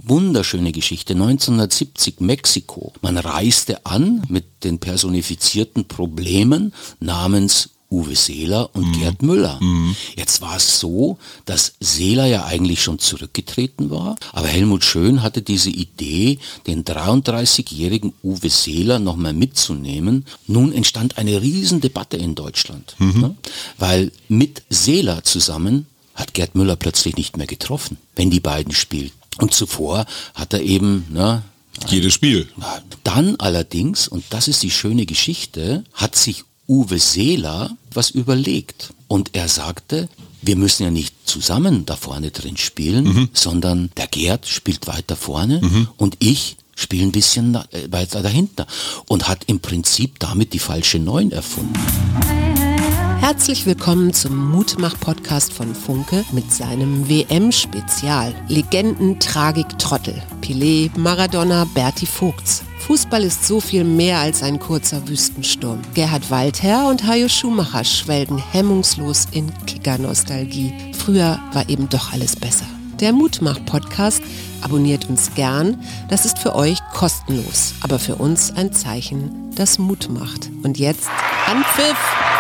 Wunderschöne Geschichte. 1970 Mexiko. Man reiste an mit den personifizierten Problemen namens Uwe Seeler und Gerd Müller. Jetzt war es so, dass Seeler ja eigentlich schon zurückgetreten war, aber Helmut Schön hatte diese Idee, den 33-jährigen Uwe Seeler nochmal mitzunehmen. Nun entstand eine Riesendebatte in Deutschland, ne? Weil mit Seeler zusammen hat Gerd Müller plötzlich nicht mehr getroffen, wenn die beiden spielten. Und zuvor hat er eben... jedes Spiel. Dann allerdings, und das ist die schöne Geschichte, hat sich Uwe Seeler was überlegt. Und er sagte, wir müssen ja nicht zusammen da vorne drin spielen, sondern der Gerd spielt weiter vorne und ich spiele ein bisschen weiter dahinter. Und hat im Prinzip damit die falsche Neun erfunden. Herzlich willkommen zum Mutmach-Podcast von Funke mit seinem WM-Spezial. Legenden, Tragik, Trottel. Pelé, Maradona, Berti Vogts. Fußball ist so viel mehr als ein kurzer Wüstensturm. Gerhard Walther und Hajo Schumacher schwelgen hemmungslos in Kicker-Nostalgie. Früher war eben doch alles besser. Der Mutmach-Podcast, abonniert uns gern. Das ist für euch kostenlos, aber für uns ein Zeichen, das Mut macht. Und jetzt Anpfiff!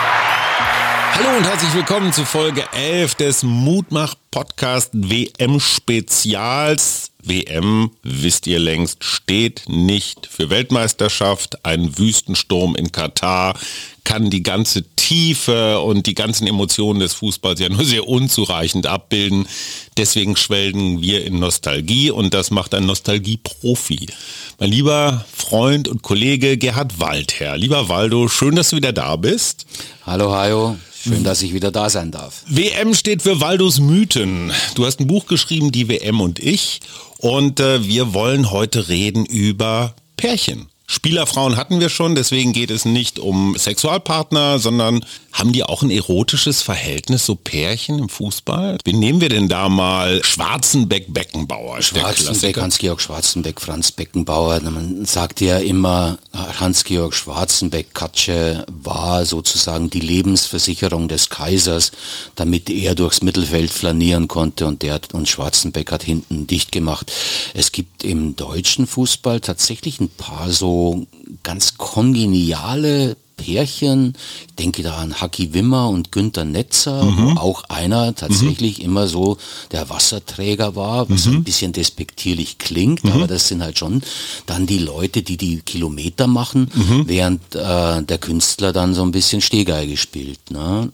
Hallo und herzlich willkommen zu Folge 11 des Mutmach-Podcast WM-Spezials. WM, wisst ihr längst, steht nicht für Weltmeisterschaft. Ein Wüstensturm in Katar kann die ganze Tiefe und die ganzen Emotionen des Fußballs ja nur sehr unzureichend abbilden. Deswegen schwelgen wir in Nostalgie und das macht ein Nostalgie-Profi. Mein lieber Freund und Kollege Gerhard Walther. Lieber Waldo, schön, dass du wieder da bist. Hallo Hajo. Schön, dass ich wieder da sein darf. WM steht für Waldos Mythen. Du hast ein Buch geschrieben, Die WM und ich. Und wir wollen heute reden über Pärchen. Spielerfrauen hatten wir schon, deswegen geht es nicht um Sexualpartner, sondern haben die auch ein erotisches Verhältnis, so Pärchen im Fußball? Wen nehmen wir denn da mal? Schwarzenbeck-Beckenbauer. Schwarzenbeck, Hans-Georg Schwarzenbeck, Franz Beckenbauer. Man sagt ja immer, Hans-Georg Schwarzenbeck-Katsche war sozusagen die Lebensversicherung des Kaisers, damit er durchs Mittelfeld flanieren konnte und Schwarzenbeck hat hinten dicht gemacht. Es gibt im deutschen Fußball tatsächlich ein paar so ganz kongeniale Pärchen. Ich denke da an Haki Wimmer und Günther Netzer, wo auch einer tatsächlich immer so der Wasserträger war, was ein bisschen despektierlich klingt, aber das sind halt schon dann die Leute, die die Kilometer machen, während der Künstler dann so ein bisschen Stehgeige spielt. Ne?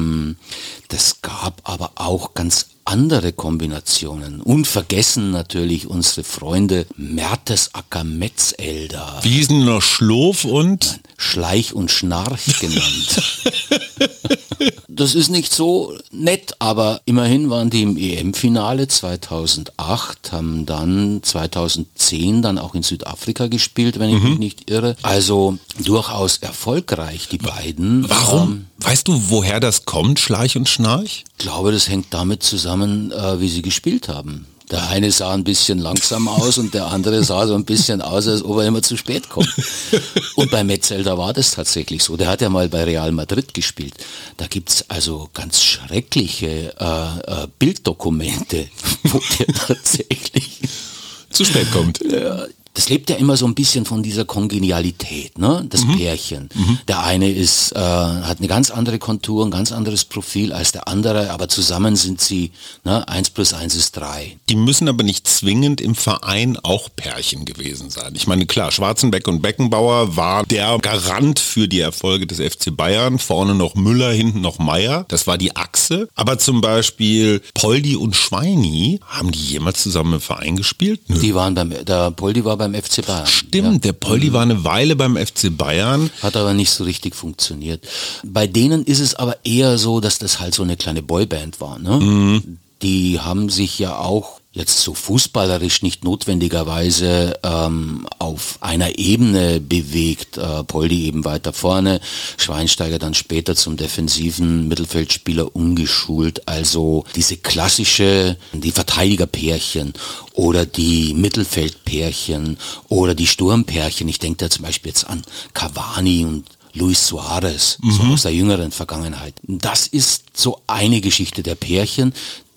Das gab aber auch ganz andere Kombinationen. Unvergessen natürlich unsere Freunde Mertesacker Metzelder. Wie hießen noch Schlof und? Schleich und Schnarch genannt. Das ist nicht so nett, aber immerhin waren die im EM-Finale 2008, haben dann 2010 dann auch in Südafrika gespielt, wenn ich mich nicht irre. Also durchaus erfolgreich, die beiden. Warum? Weißt du, woher das kommt, Schleich und Schnarch? Ich glaube, das hängt damit zusammen, wie sie gespielt haben. Der eine sah ein bisschen langsam aus und der andere sah so ein bisschen aus, als ob er immer zu spät kommt. Und bei Metzelder war das tatsächlich so. Der hat ja mal bei Real Madrid gespielt. Da gibt's also ganz schreckliche Bilddokumente, wo der tatsächlich zu spät kommt. Das lebt ja immer so ein bisschen von dieser Kongenialität, ne? Das Pärchen. Der eine hat eine ganz andere Kontur, ein ganz anderes Profil als der andere, aber zusammen sind sie, 1 + 1 ist 3. Die müssen aber nicht zwingend im Verein auch Pärchen gewesen sein. Ich meine, klar, Schwarzenbeck und Beckenbauer war der Garant für die Erfolge des FC Bayern. Vorne noch Müller, hinten noch Meier. Das war die Achse. Aber zum Beispiel Poldi und Schweini, haben die jemals zusammen im Verein gespielt? Nö. Der Poldi war beim FC Bayern. Stimmt, der Poldi war eine Weile beim FC Bayern. Hat aber nicht so richtig funktioniert. Bei denen ist es aber eher so, dass das halt so eine kleine Boyband war. Ne? Die haben sich ja auch jetzt so fußballerisch nicht notwendigerweise auf einer Ebene bewegt. Poldi eben weiter vorne, Schweinsteiger dann später zum defensiven Mittelfeldspieler umgeschult. Also diese die Verteidigerpärchen oder die Mittelfeldpärchen oder die Sturmpärchen. Ich denke da zum Beispiel jetzt an Cavani und Luis Suarez, so aus der jüngeren Vergangenheit. Das ist so eine Geschichte der Pärchen.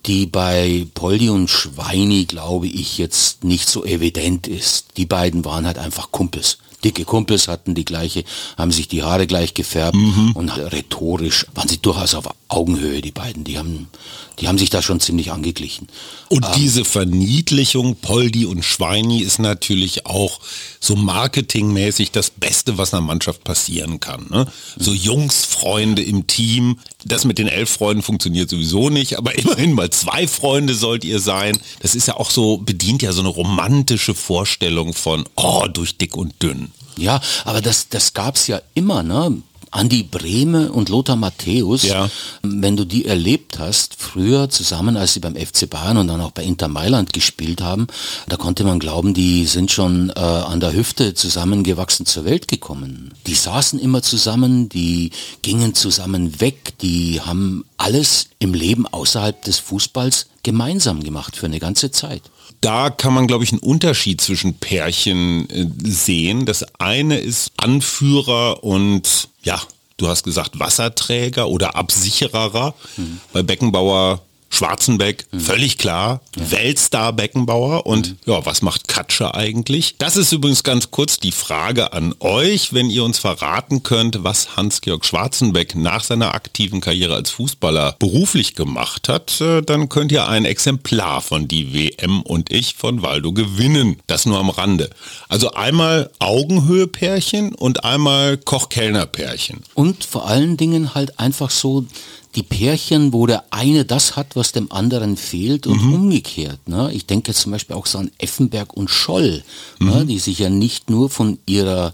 die bei Poldi und Schweini, glaube ich, jetzt nicht so evident ist. Die beiden waren halt einfach Kumpels. Dicke Kumpels, hatten die gleiche, haben sich die Haare gleich gefärbt und rhetorisch waren sie durchaus auf Augenhöhe, die beiden. Die haben sich da schon ziemlich angeglichen. Und diese Verniedlichung Poldi und Schweini ist natürlich auch so marketingmäßig das Beste, was einer Mannschaft passieren kann. Ne? So Jungsfreunde im Team. Das mit den 11 Freunden funktioniert sowieso nicht, aber immerhin mal 2 Freunde sollt ihr sein. Das ist ja auch so, bedient ja so eine romantische Vorstellung von, durch dick und dünn. Ja, aber das gab's ja immer, ne? Andi Brehme und Lothar Matthäus, wenn du die erlebt hast, früher zusammen, als sie beim FC Bayern und dann auch bei Inter Mailand gespielt haben, da konnte man glauben, die sind schon an der Hüfte zusammengewachsen zur Welt gekommen. Die saßen immer zusammen, die gingen zusammen weg, die haben alles im Leben außerhalb des Fußballs gemeinsam gemacht für eine ganze Zeit. Da kann man, glaube ich, einen Unterschied zwischen Pärchen sehen. Das eine ist Anführer und, du hast gesagt Wasserträger oder Absicherer. Bei Beckenbauer Schwarzenbeck, völlig klar, Weltstar Beckenbauer und was macht Katsche eigentlich? Das ist übrigens ganz kurz die Frage an euch, wenn ihr uns verraten könnt, was Hans-Georg Schwarzenbeck nach seiner aktiven Karriere als Fußballer beruflich gemacht hat, dann könnt ihr ein Exemplar von Die WM und ich von Waldo gewinnen. Das nur am Rande. Also einmal Augenhöhe-Pärchen und einmal Koch-Kellner-Pärchen. Und vor allen Dingen halt einfach so die Pärchen, wo der eine das hat, was dem anderen fehlt und umgekehrt. Ne? Ich denke jetzt zum Beispiel auch so an Effenberg und Scholl, ne? Die sich ja nicht nur von ihrer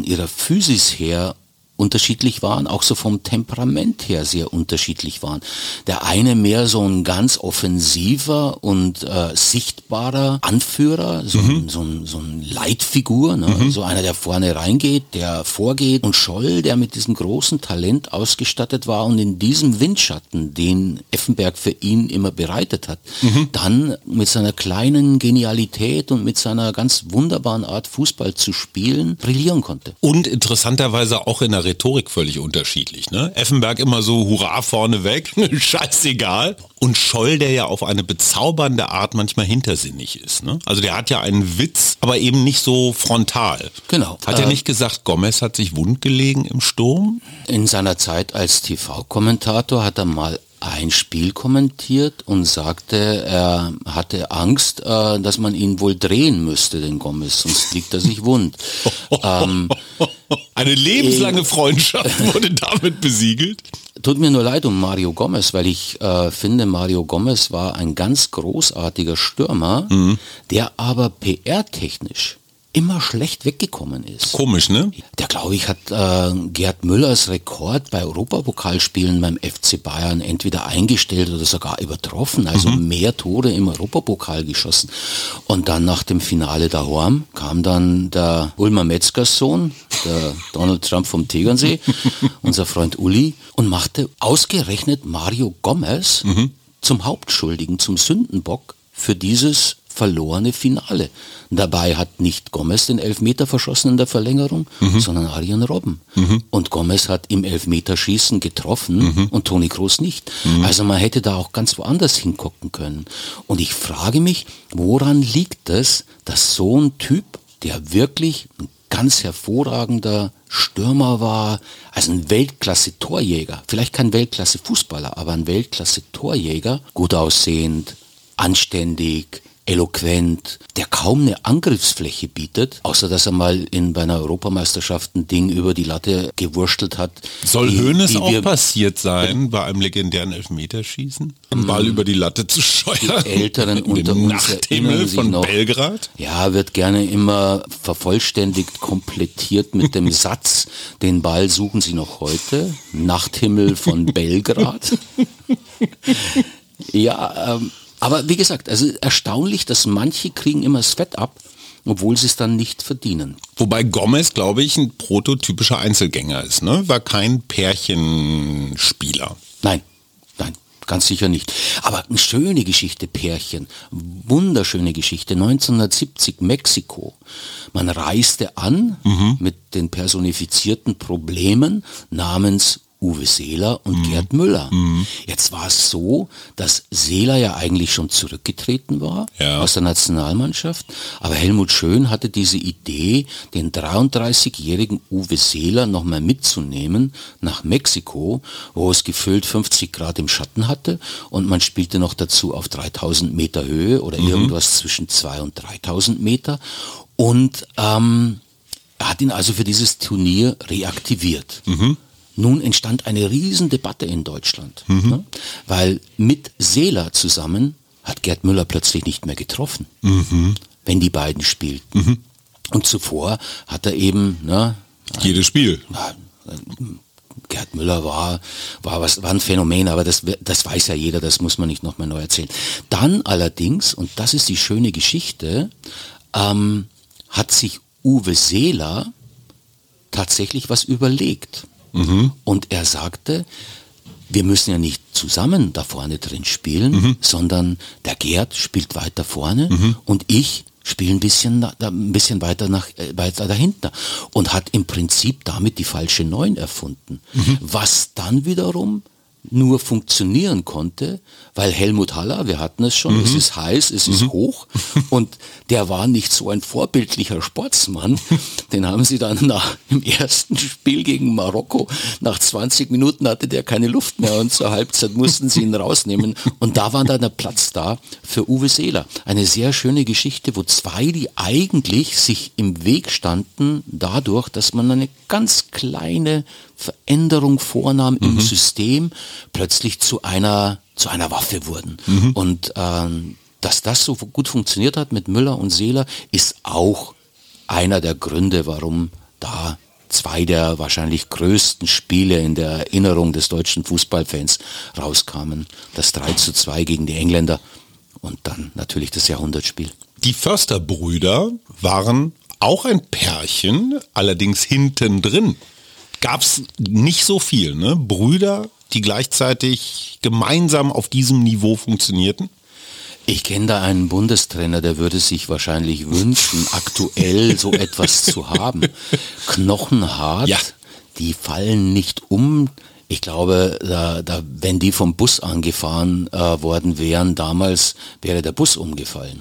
Physis her unterschiedlich waren, auch so vom Temperament her sehr unterschiedlich waren. Der eine mehr so ein ganz offensiver und sichtbarer Anführer, so ein Leitfigur, ne? So einer, der vorne reingeht, der vorgeht, und Scholl, der mit diesem großen Talent ausgestattet war und in diesem Windschatten, den Effenberg für ihn immer bereitet hat, dann mit seiner kleinen Genialität und mit seiner ganz wunderbaren Art, Fußball zu spielen, brillieren konnte. Und interessanterweise auch in der Rhetorik völlig unterschiedlich. Ne? Effenberg immer so, hurra, vorne weg, scheißegal. Und Scholl, der ja auf eine bezaubernde Art manchmal hintersinnig ist. Ne? Also der hat ja einen Witz, aber eben nicht so frontal. Genau. Hat er nicht gesagt, Gomez hat sich wund gelegen im Sturm? In seiner Zeit als TV-Kommentator hat er mal ein Spiel kommentiert und sagte, er hatte Angst, dass man ihn wohl drehen müsste, den Gomez, sonst liegt er sich wund. Eine lebenslange Freundschaft wurde damit besiegelt. Tut mir nur leid um Mario Gomez, weil ich finde, Mario Gomez war ein ganz großartiger Stürmer, der aber PR-technisch immer schlecht weggekommen ist. Komisch, ne? Der, glaube ich, hat Gerd Müllers Rekord bei Europapokalspielen beim FC Bayern entweder eingestellt oder sogar übertroffen, also mehr Tore im Europapokal geschossen. Und dann nach dem Finale daheim kam dann der Ulmer Metzgers Sohn, der Donald Trump vom Tegernsee, unser Freund Uli, und machte ausgerechnet Mario Gomez zum Hauptschuldigen, zum Sündenbock für dieses verlorene Finale. Dabei hat nicht Gomez den Elfmeter verschossen in der Verlängerung, sondern Arjen Robben. Und Gomez hat im Elfmeterschießen getroffen und Toni Kroos nicht. Also man hätte da auch ganz woanders hingucken können. Und ich frage mich, woran liegt es, dass so ein Typ, der wirklich ein ganz hervorragender Stürmer war, also ein Weltklasse-Torjäger, vielleicht kein Weltklasse-Fußballer, aber ein Weltklasse-Torjäger, gut aussehend, anständig, eloquent, der kaum eine Angriffsfläche bietet, außer dass er mal bei einer Europameisterschaft ein Ding über die Latte gewurstelt hat. Soll Hoeneß auch passiert sein, bei einem legendären Elfmeterschießen? Einen Ball über die Latte zu scheuern? Die Älteren unter uns Nachthimmel von noch, Belgrad? Ja, wird gerne immer vervollständigt, komplettiert mit dem Satz, den Ball suchen Sie noch heute, Nachthimmel von Belgrad. Ja, aber wie gesagt, also erstaunlich, dass manche kriegen immer das Fett ab, obwohl sie es dann nicht verdienen. Wobei Gomez, glaube ich, ein prototypischer Einzelgänger ist, ne? War kein Pärchenspieler. Nein, ganz sicher nicht. Aber eine schöne Geschichte, Pärchen. Wunderschöne Geschichte. 1970 Mexiko. Man reiste an mit den personifizierten Problemen namens Uwe Seeler und Gerd Müller. Jetzt war es so, dass Seeler ja eigentlich schon zurückgetreten war aus der Nationalmannschaft, aber Helmut Schön hatte diese Idee, den 33-jährigen Uwe Seeler nochmal mitzunehmen nach Mexiko, wo es gefühlt 50 Grad im Schatten hatte und man spielte noch dazu auf 3000 Meter Höhe oder irgendwas zwischen 2.000 und 3.000 Meter und er hat ihn also für dieses Turnier reaktiviert. Nun entstand eine Riesendebatte in Deutschland, ne? Weil mit Seeler zusammen hat Gerd Müller plötzlich nicht mehr getroffen, wenn die beiden spielten. Und zuvor hat er eben... jedes Spiel. Gerd Müller war ein Phänomen, aber das weiß ja jeder, das muss man nicht nochmal neu erzählen. Dann allerdings, und das ist die schöne Geschichte, hat sich Uwe Seeler tatsächlich was überlegt. Und er sagte, wir müssen ja nicht zusammen da vorne drin spielen, sondern der Gerd spielt weiter vorne und ich spiele ein bisschen weiter dahinter. Und hat im Prinzip damit die falsche 9 erfunden. Was dann wiederum nur funktionieren konnte, weil Helmut Haller, wir hatten es schon, es ist heiß, es ist hoch und der war nicht so ein vorbildlicher Sportsmann. Den haben sie dann im ersten Spiel gegen Marokko, nach 20 Minuten hatte der keine Luft mehr und zur Halbzeit mussten sie ihn rausnehmen und da war dann der Platz da für Uwe Seeler. Eine sehr schöne Geschichte, wo zwei, die eigentlich sich im Weg standen, dadurch, dass man eine ganz kleine Veränderung vornahm im System, plötzlich zu einer Waffe wurden. Und dass das so gut funktioniert hat mit Müller und Seeler, ist auch einer der Gründe, warum da zwei der wahrscheinlich größten Spiele in der Erinnerung des deutschen Fußballfans rauskamen. Das 3:2 gegen die Engländer und dann natürlich das Jahrhundertspiel. Die Förster-Brüder waren auch ein Pärchen, allerdings hinten drin. Gab's nicht so viel, ne? Brüder, die gleichzeitig gemeinsam auf diesem Niveau funktionierten? Ich kenne da einen Bundestrainer, der würde sich wahrscheinlich wünschen, aktuell so etwas zu haben. Knochenhart, die fallen nicht um. Ich glaube, wenn die vom Bus angefahren worden wären, damals wäre der Bus umgefallen.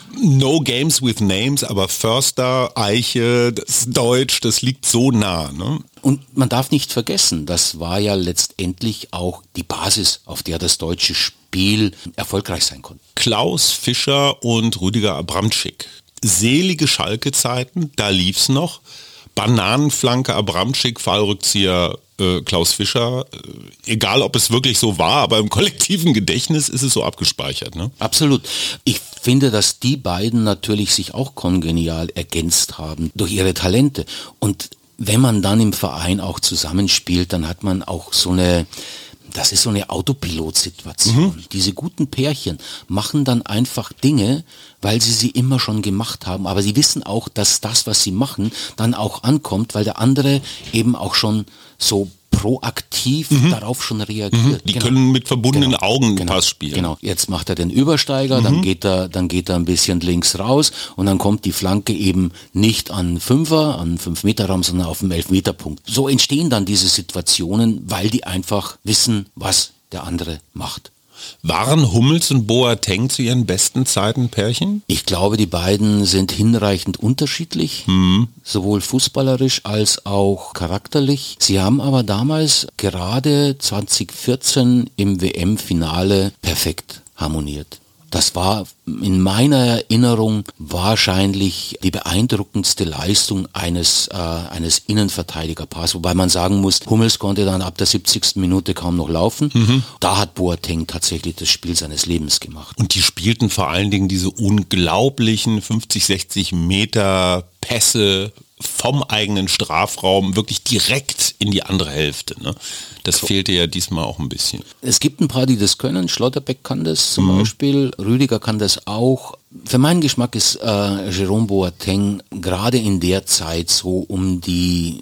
No games with names, aber Förster, Eiche, das Deutsch, das liegt so nah, ne? Und man darf nicht vergessen, das war ja letztendlich auch die Basis, auf der das deutsche Spiel erfolgreich sein konnte. Klaus Fischer und Rüdiger Abramczyk. Selige Schalke-Zeiten, da lief's noch. Bananenflanke Abramczyk, Fallrückzieher Klaus Fischer. Egal, ob es wirklich so war, aber im kollektiven Gedächtnis ist es so abgespeichert, ne? Absolut. Ich finde, dass die beiden natürlich sich auch kongenial ergänzt haben durch ihre Talente. Und wenn man dann im Verein auch zusammenspielt, dann hat man auch das ist so eine Autopilot-Situation. Diese guten Pärchen machen dann einfach Dinge, weil sie immer schon gemacht haben. Aber sie wissen auch, dass das, was sie machen, dann auch ankommt, weil der andere eben auch schon so proaktiv darauf schon reagiert. Die können mit verbundenen Augen einen Pass spielen. Genau. Jetzt macht er den Übersteiger, dann geht er ein bisschen links raus und dann kommt die Flanke eben nicht an 5-Meter-Raum, sondern auf dem 11-Meter-Punkt. So entstehen dann diese Situationen, weil die einfach wissen, was der andere macht. Waren Hummels und Boateng zu ihren besten Zeiten Pärchen? Ich glaube, die beiden sind hinreichend unterschiedlich, sowohl fußballerisch als auch charakterlich. Sie haben aber damals gerade 2014 im WM-Finale perfekt harmoniert. Das war in meiner Erinnerung wahrscheinlich die beeindruckendste Leistung eines Innenverteidigerpaars, wobei man sagen muss, Hummels konnte dann ab der 70. Minute kaum noch laufen. Da hat Boateng tatsächlich das Spiel seines Lebens gemacht. Und die spielten vor allen Dingen diese unglaublichen 50, 60 Meter Pässe vom eigenen Strafraum wirklich direkt in die andere Hälfte, ne? Das fehlte ja diesmal auch ein bisschen. Es gibt ein paar, die das können. Schlotterbeck kann das zum Beispiel, Rüdiger kann das auch. Für meinen Geschmack ist Jerome Boateng gerade in der Zeit so um die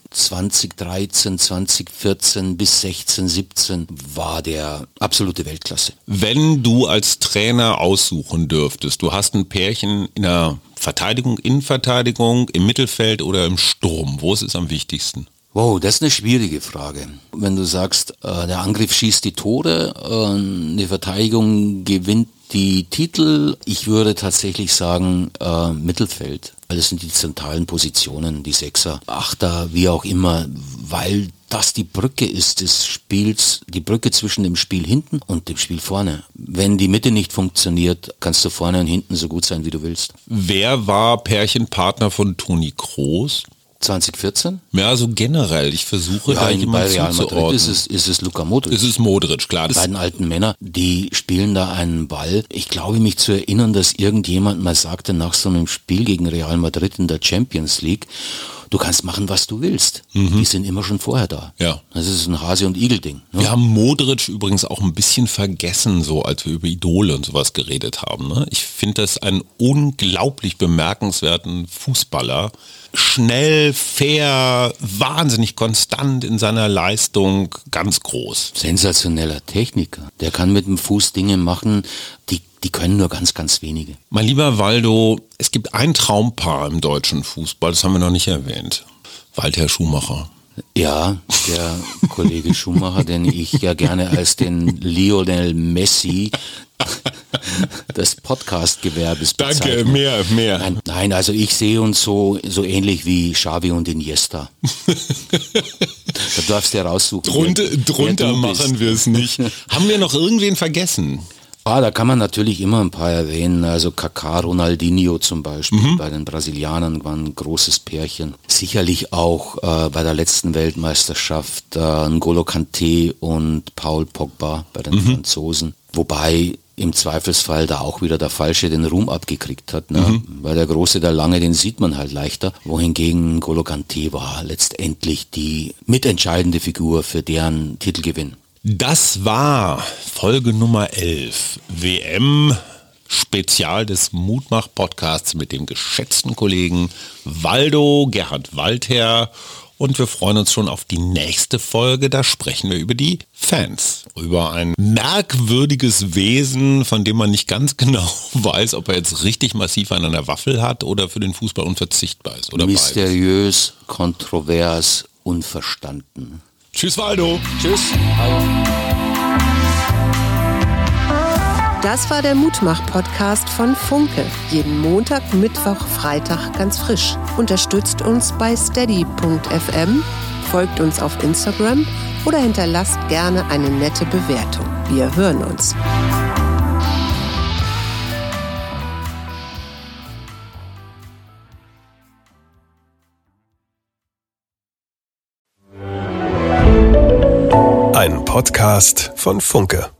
2013, 2014 bis 16, 17 war der absolute Weltklasse. Wenn du als Trainer aussuchen dürftest, du hast ein Pärchen in der Verteidigung, Innenverteidigung, im Mittelfeld oder im Sturm, wo ist es am wichtigsten? Wow, das ist eine schwierige Frage. Wenn du sagst, der Angriff schießt die Tore, eine Verteidigung gewinnt die Titel, ich würde tatsächlich sagen Mittelfeld. Das sind die zentralen Positionen, die Sechser, Achter, wie auch immer, weil das die Brücke ist des Spiels, die Brücke zwischen dem Spiel hinten und dem Spiel vorne. Wenn die Mitte nicht funktioniert, kannst du vorne und hinten so gut sein, wie du willst. Wer war Pärchenpartner von Toni Kroos? 2014? Ja, so generell. Ich versuche da jemanden zuzuordnen. Ist es Luka Modric. Es ist Modric, klar. Die beiden alten Männer, die spielen da einen Ball. Ich glaube, mich zu erinnern, dass irgendjemand mal sagte, nach so einem Spiel gegen Real Madrid in der Champions League, du kannst machen, was du willst. Die sind immer schon vorher da. Ja. Das ist ein Hase- und Igel-Ding. Ne? Wir haben Modric übrigens auch ein bisschen vergessen, so als wir über Idole und sowas geredet haben. Ne? Ich finde das einen unglaublich bemerkenswerten Fußballer. Schnell, fair, wahnsinnig konstant in seiner Leistung, ganz groß. Sensationeller Techniker. Der kann mit dem Fuß Dinge machen, die können nur ganz, ganz wenige. Mein lieber Waldo, es gibt ein Traumpaar im deutschen Fußball, das haben wir noch nicht erwähnt. Walter Schumacher. Ja, der Kollege Schumacher, den ich ja gerne als den Lionel Messi des Podcast-Gewerbes bezeichne. Danke, mehr. Nein, also ich sehe uns so ähnlich wie Xavi und Iniesta. Da darfst du ja raussuchen. Drunter machen wir es nicht. Haben wir noch irgendwen vergessen? Da kann man natürlich immer ein paar erwähnen, also Kaká, Ronaldinho zum Beispiel, bei den Brasilianern waren ein großes Pärchen. Sicherlich auch bei der letzten Weltmeisterschaft N'Golo Kanté und Paul Pogba bei den Franzosen. Wobei im Zweifelsfall da auch wieder der Falsche den Ruhm abgekriegt hat, ne? Weil der Große, der Lange, den sieht man halt leichter. Wohingegen N'Golo Kanté war letztendlich die mitentscheidende Figur für deren Titelgewinn. Das war Folge Nummer 11, WM-Spezial des Mutmach-Podcasts mit dem geschätzten Kollegen Waldo Gerhard Walther. Und wir freuen uns schon auf die nächste Folge, da sprechen wir über die Fans. Über ein merkwürdiges Wesen, von dem man nicht ganz genau weiß, ob er jetzt richtig massiv an einer Waffel hat oder für den Fußball unverzichtbar ist. Oder mysteriös, kontrovers, unverstanden. Tschüss, Waldo. Tschüss. Das war der Mutmach-Podcast von Funke. Jeden Montag, Mittwoch, Freitag ganz frisch. Unterstützt uns bei steady.fm, folgt uns auf Instagram oder hinterlasst gerne eine nette Bewertung. Wir hören uns. Ein Podcast von Funke.